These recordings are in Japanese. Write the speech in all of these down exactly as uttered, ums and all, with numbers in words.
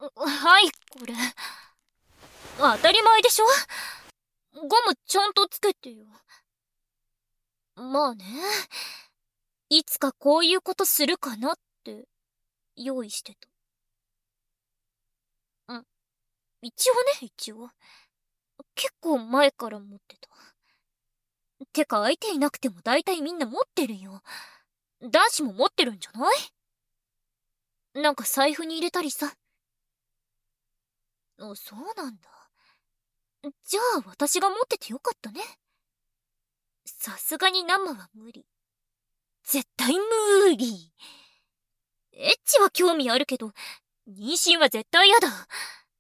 はい、これ。当たり前でしょ。ゴムちゃんとつけてよ。まあね。いつかこういうことするかなって用意してた。うん。一応ね、一応。結構前から持ってた。てか相手いなくても大体みんな持ってるよ。男子も持ってるんじゃない？なんか財布に入れたりさ。あ、そうなんだ。じゃあ私が持っててよかったね。さすがに生は無理。絶対無理。エッチは興味あるけど、妊娠は絶対嫌だ。ん、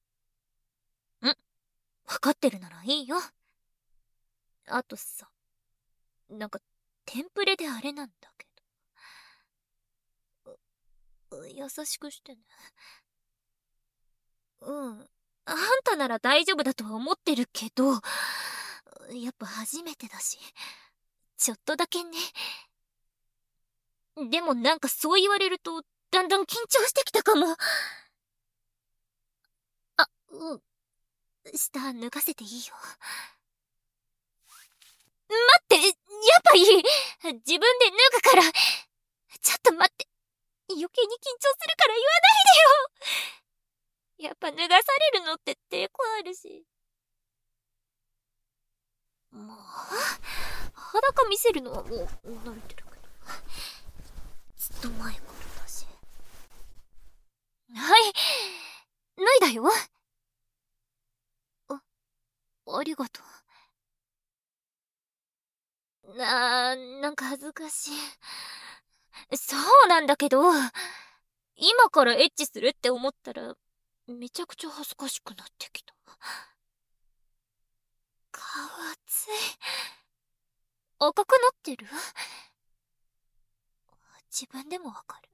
分かってるならいいよ。あとさ、なんか、テンプレであれなんだけど。う優しくしてね。うん。あんたなら大丈夫だとは思ってるけど、やっぱ初めてだし、ちょっとだけね。でもなんかそう言われると、だんだん緊張してきたかも。あ、うん。下脱がせていいよ。待って、やっぱいい。自分で脱ぐから。ちょっと待って。余計に緊張するから言わないでよ。やっぱ脱がされるのって抵抗あるし。まあ、裸見せるのはもう慣れてるけど。ずっと前からだし。はい、脱いだよ。あ、ありがとう。なー、なんか恥ずかしい。そうなんだけど、今からエッチするって思ったら、めちゃくちゃ恥ずかしくなってきた。顔熱い。赤くなってる？自分でもわかる。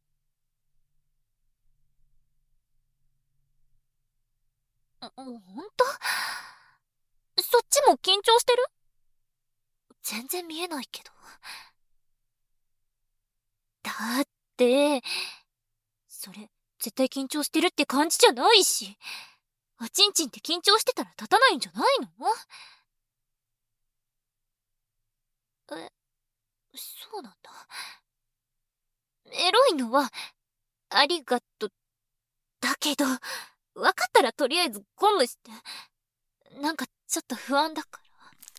ほんと？そっちも緊張してる？全然見えないけど。だって、それ、絶対緊張してるって感じじゃないし。おちんちんって緊張してたら立たないんじゃないの？え、そうなんだ。エロいのは、ありがと、だけど、わかったらとりあえずゴムして。なんかちょっと不安だから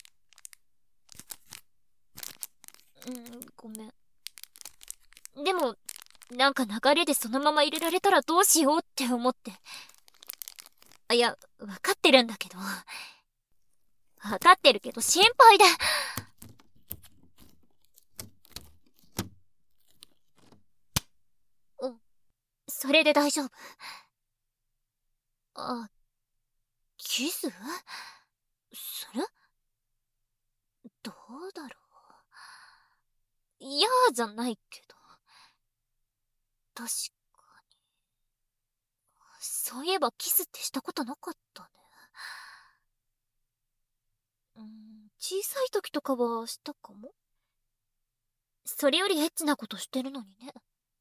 。うん、ごめん。でも、なんか流れでそのまま入れられたらどうしようって思って。いや、わかってるんだけど。わかってるけど心配で。うん、それで大丈夫。あ、キスする？どうだろう。嫌じゃないけど。確かに。そういえばキスってしたことなかったね。うん、小さい時とかはしたかも。それよりエッチなことしてるのにね。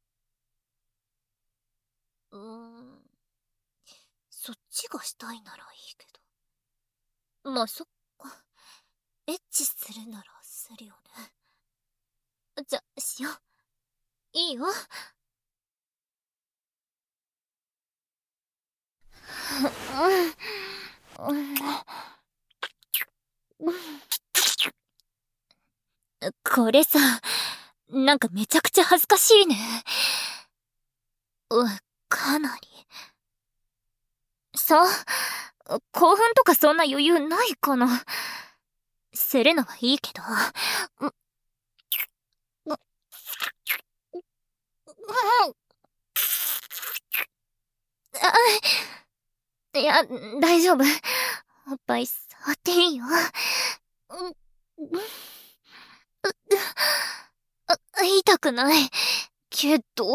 うーん。そっちがしたいならいいけど。まあ、そっか。エッチするならするよね。じゃ、しよう。いいよ。うん。うん。これさ、なんかめちゃくちゃ恥ずかしいね。うん、かなり。さ、興奮とかそんな余裕ないかな。するのはいいけど。う、う、う、あ、いや、大丈夫。おっぱい触っていいよ。う、う、う痛くない。けど、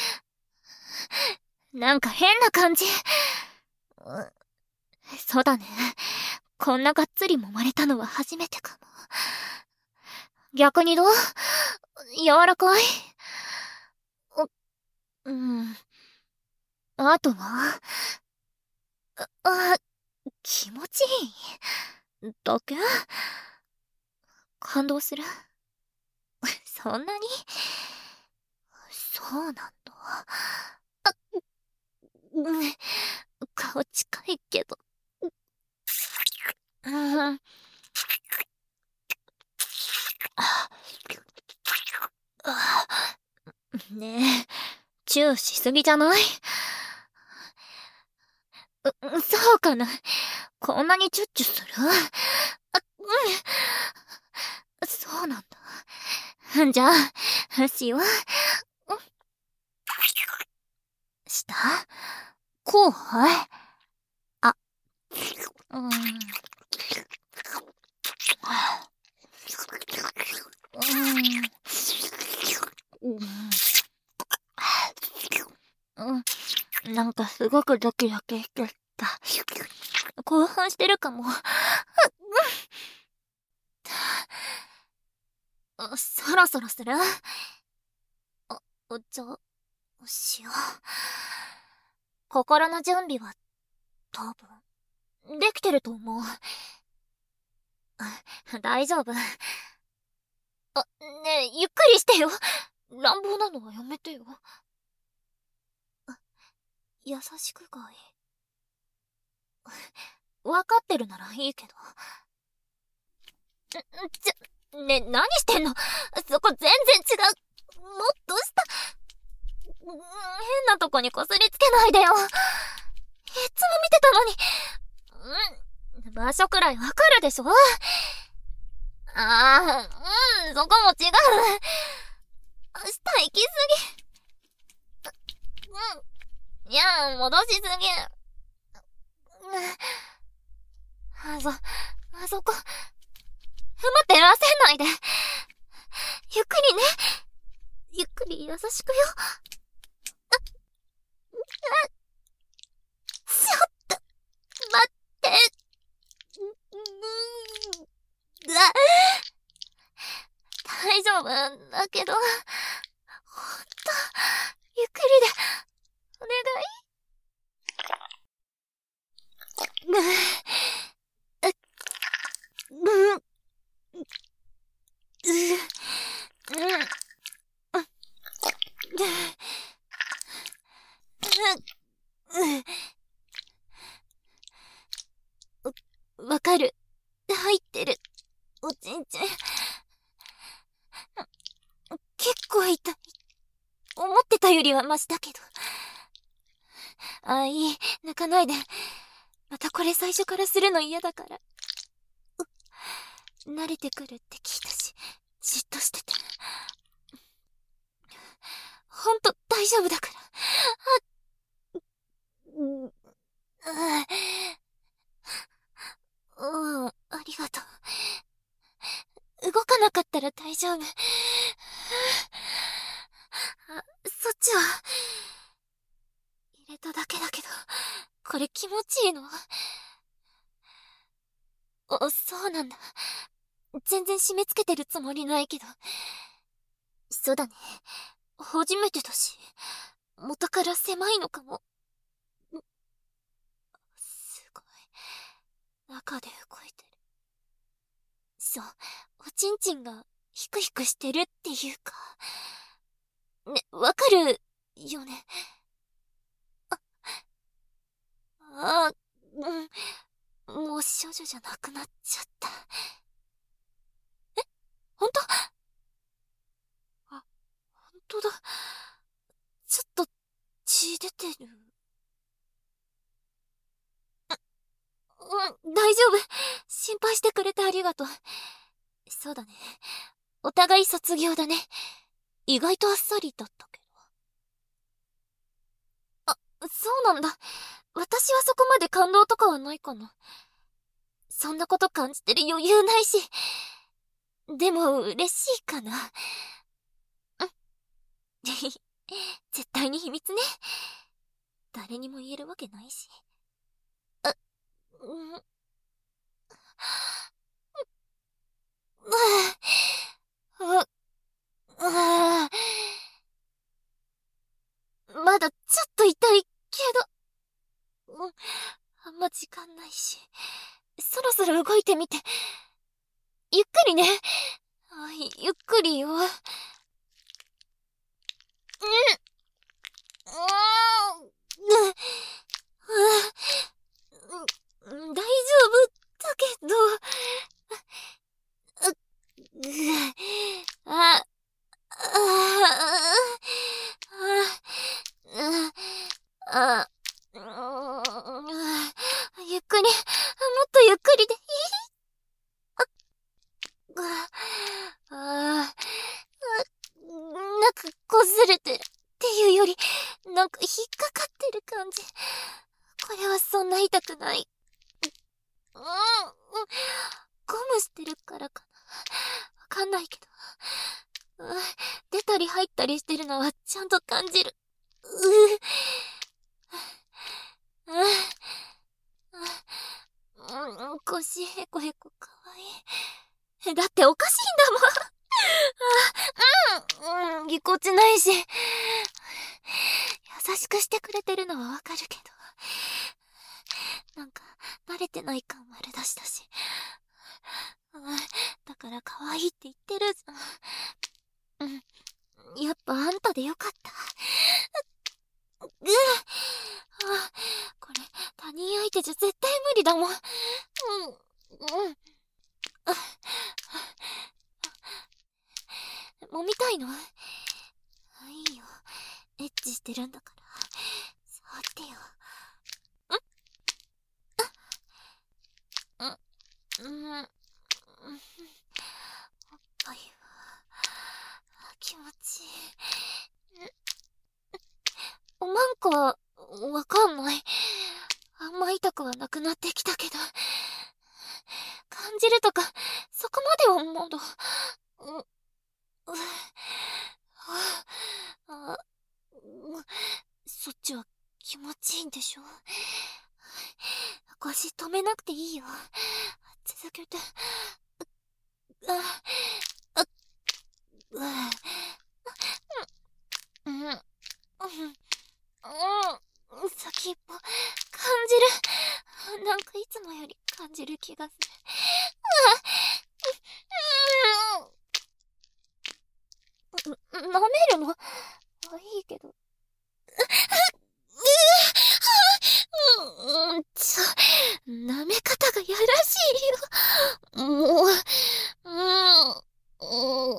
なんか変な感じ。う、そうだね。こんながっつり揉まれたのは初めてかも。逆にどう？柔らかい？う、うん。あとはあ、気持ちいいだけ感動するそんなにそうなんだ。あ、うん、顔近いけど。うん。ねえ、チューしすぎじゃない？う、そうかな。こんなにチュッチュする？あ、うん。そうなんだ。じゃあ、しよう。下こうあ、うん。うん。うん。なんかすごくドキドキしてきた。興奮してるかも。そろそろする？あ、じゃあ、しよう。心の準備は、多分、できてると思う。大丈夫。あ、ねえ、ゆっくりしてよ。乱暴なのはやめてよ。優しくがいい。わかってるならいいけど。ちょ、ねえ、何してんの？そこ全然違う。もっとした。変なとこにこすりつけないでよ。いつも見てたのに。うん、場所くらいわかるでしょ？ああ、うん、そこも違う。下行きすぎ。うん。いや、戻しすぎ。あそ、あそこ。待って、焦んないで。ゆっくりね。ゆっくり優しくよ。ちょっと、待って。大丈夫だけど、ほんと、ゆっくりで、お願い。うん、わかる。入ってる。おちんちん。結構痛い。思ってたよりはマシだけど。あ、いい。泣かないで。またこれ最初からするの嫌だから。慣れてくるって聞いたし、じっとしてて。ほんと大丈夫だから。あ、うん、うん、ありがとう。動かなかったら大丈夫。あ、そっちは、入れただけだけど、これ気持ちいいの？お、そうなんだ。全然締め付けてるつもりないけど。そうだね。初めてだし、元から狭いのかも。すごい。中で動いてる。そう、おちんちんがヒクヒクしてるっていうか。ね、わかるよね。あ、あ、うん。もう少女じゃなくなっちゃった。え、ほんと？あ、ほんとだ。ちょっと血出てる。うん、大丈夫。心配してくれてありがとう。そうだね。お互い卒業だね。意外とあっさりだったけど。あ、そうなんだ。私はそこまで感動とかはないかな。そんなこと感じてる余裕ないし。でも、嬉しいかな。うん。絶対に秘密ね。誰にも言えるわけないし。あ、うん。あ、あ、まだちょっと痛いけど。うん。 んま時間ないし、そろそろ動いてみて。ゆっくりね。あ、ゆっくりよ。うん。うん、大丈夫だけど、あ、あ、あ、ゆっくり、もっとゆっくりでいい？あ、あ、なんか擦れてるっていうより、なんか引っかかってる感じ。これはそんな痛くない。うん、ゴムしてるからかな。わかんないけど。うん、出たり入ったりしてるのはちゃんと感じる。うううん、腰へこへこかわいい。だっておかしいんだもん。あ、うん、うん、ぎこちないし。優しくしてくれてるのはわかるけど。なんか、慣れてない感丸出したし。うん、だから可愛いって言ってるじゃん。うん。やっぱあんたでよかった。ううあ、これ、他人相手じゃ絶対無理だもん。うん、うん。あ、揉みたいの？いいよ。エッチしてるんだから。触ってよ。ん？ん？うん。うん。おっぱいは、気持ちいい。おまんこは、わかんない。あんま痛くはなくなってきたけど。感じるとか、そこまではまだ。う、う、あ、う、そっちは気持ちいいんでしょ？腰止めなくていいよ。続けて。あ、あ、あ、うん、うん、うん、先っぽ、感じる。なんかいつもより感じる気がする。うん、舐めるの？あ、いいけど。うん、ちょ、舐め方がやらしいよ。もう、うん、うん。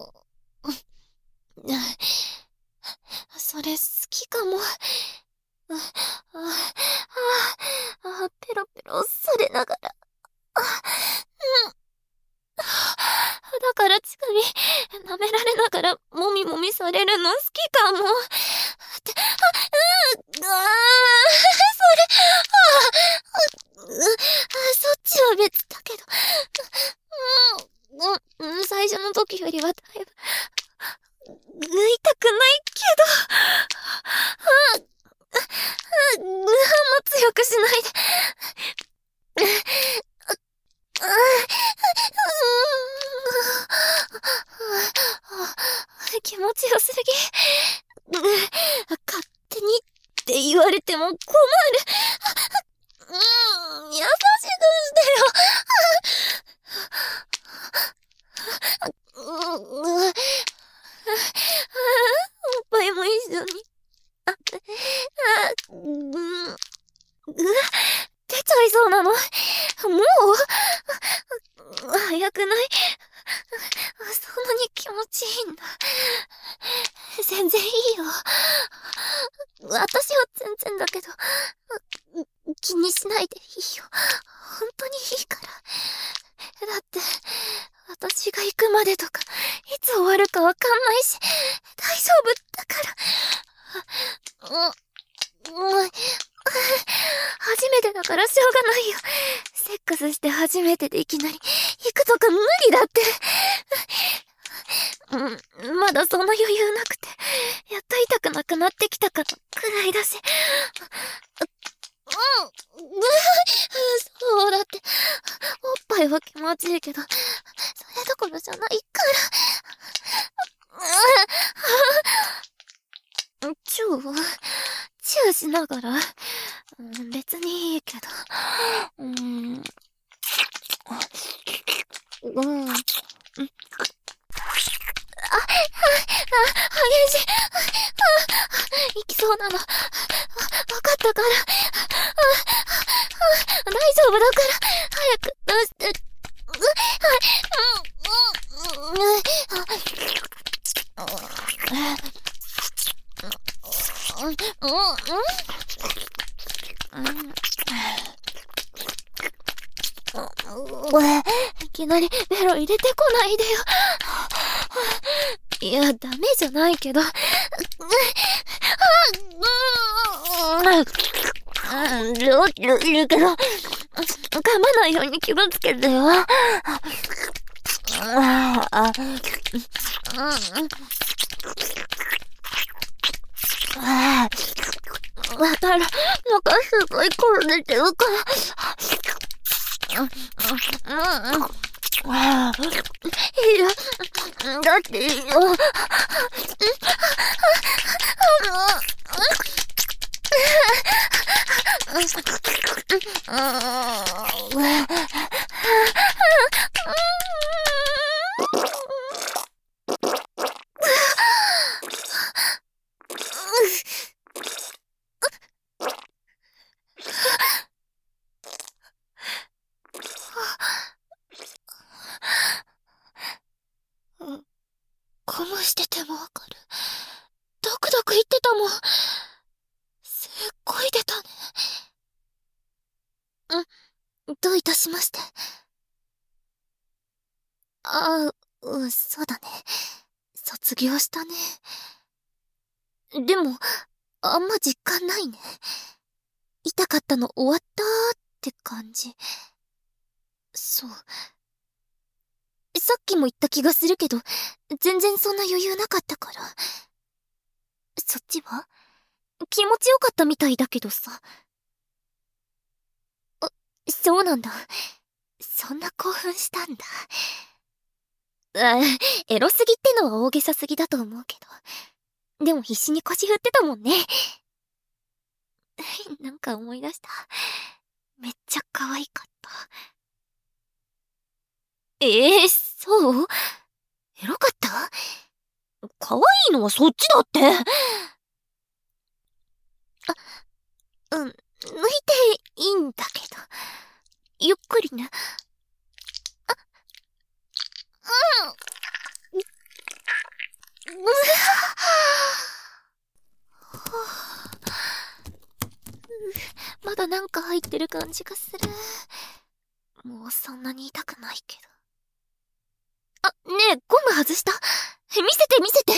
それ好きかも。あ、あ、あ、あ、ペロペロされながら。あ、うん。だから近に舐められながらもみもみされるの好きかも。って、あ、うん、あー、それ、あ、う、そっちは別だけど。うん、うん、最初の時よりはだいぶ、痛くないけど。あ、あ、あんま強くしないで。あ、気持ちよすぎ。勝手にって言われても困る。うん、優しくしてよ。うん、おっぱいも一緒に。あ、あ、うん、うわ、出ちゃいそうなの？もう？早くない？そんなに気持ちいいんだ。全然いいよ。私は全然だけど、気にしないでいいよ。本当にいいから。だって、私が行くまでとか、いつ終わるかわかんないし、大丈夫だから。うん、うん、初めてだからしょうがないよ。セックスして初めてでいきなり行くとか無理だって。うん、まだその余裕なくて、やっと痛くなくなってきたかのくらいだし。うん、うん、そうだって、おっぱいは気持ちいいけど、それどころじゃないから。チューチューしながら、うん、別にいいけど。 から、大丈夫だから、早く出して。いきなりベロ入れてこないでよ。いや、ダメじゃないけど。る、る、るけど、噛まないように気をつけてよ。わかる。なんかすごい転んでるから。いや、だってよ。こぼしててもわかる。ドクドク言ってたもん。すっごい出たね。うん、どういたしまして。ああ、うん、そうだね。卒業したね。でも、あんま実感ないね。痛かったの終わったーって感じ。そう。さっきも言った気がするけど、全然そんな余裕なかったから。そっちは気持ちよかったみたいだけどさ。あ、そうなんだ。そんな興奮したんだ。あ、エロすぎってのは大げさすぎだと思うけど。でも必死に腰振ってたもんね。なんか思い出した。めっちゃ可愛かった。ええー、そう？エロかった？可愛いのはそっちだって。あ、うん、抜いていいんだけど。ゆっくりね。あ、うん。うわまだなんか入ってる感じがする。もうそんなに痛くないけど。あ、ねえ、ゴム外した？見せて見せて。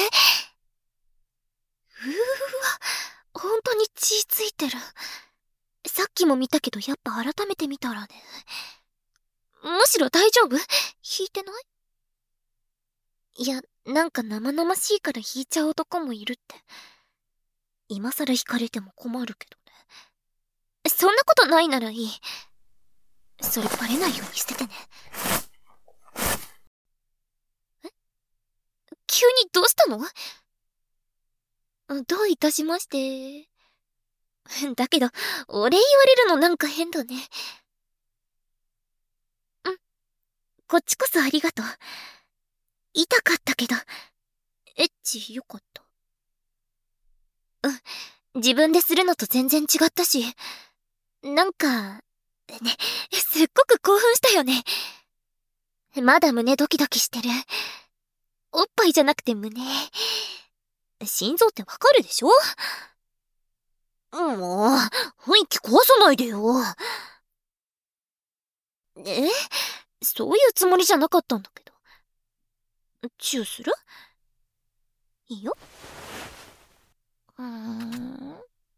うーわ、ほんとに血ついてる。さっきも見たけどやっぱ改めて見たらね。むしろ大丈夫？引いてない？いや、なんか生々しいから引いちゃう男もいるって。今更引かれても困るけどね。そんなことないならいい。それバレないようにしててね。え？急にどうしたの？どういたしまして。だけど、お礼言われるのなんか変だね。ん、こっちこそありがとう。痛かったけど、エッチよかった。うん、自分でするのと全然違ったし、なんか、ね、すっごく興奮したよね。まだ胸ドキドキしてる。おっぱいじゃなくて胸。心臓ってわかるでしょ？もう、雰囲気壊さないでよ。え？そういうつもりじゃなかったんだけど。チューする？いいよ。うーん。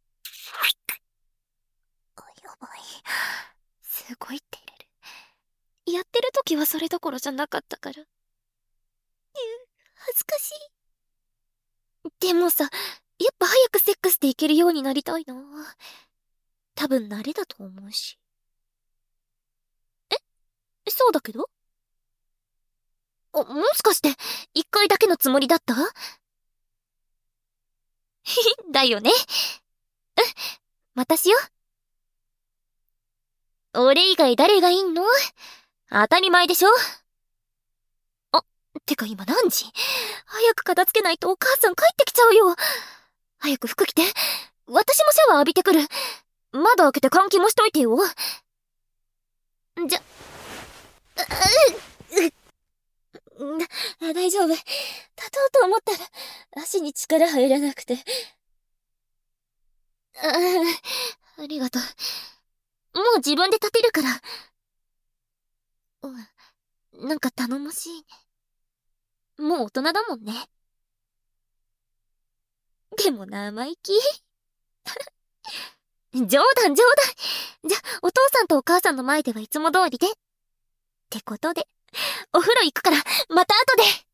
やばい。すごい照れる。やってる時はそれどころじゃなかったから。恥ずかしい。でもさ、やっぱ早くセックスでいけるようになりたいな。多分慣れだと思うし。え？そうだけど？あ、もしかして、一回だけのつもりだった？だよね。うん、またしよ。俺以外誰がいんの？当たり前でしょ。あ、てか今何時？早く片付けないとお母さん帰ってきちゃうよ。早く服着て。私もシャワー浴びてくる。 窓開けて換気もしといてよ。じゃ、う、う、う、大丈夫。立とうと思ったら、足に力入らなくて。ああ、ありがとう。もう自分で立てるから。うん、なんか頼もしいね。もう大人だもんね。でも生意気。冗談冗談。じゃ、お父さんとお母さんの前ではいつも通りで。ってことで、お風呂行くから、また後で。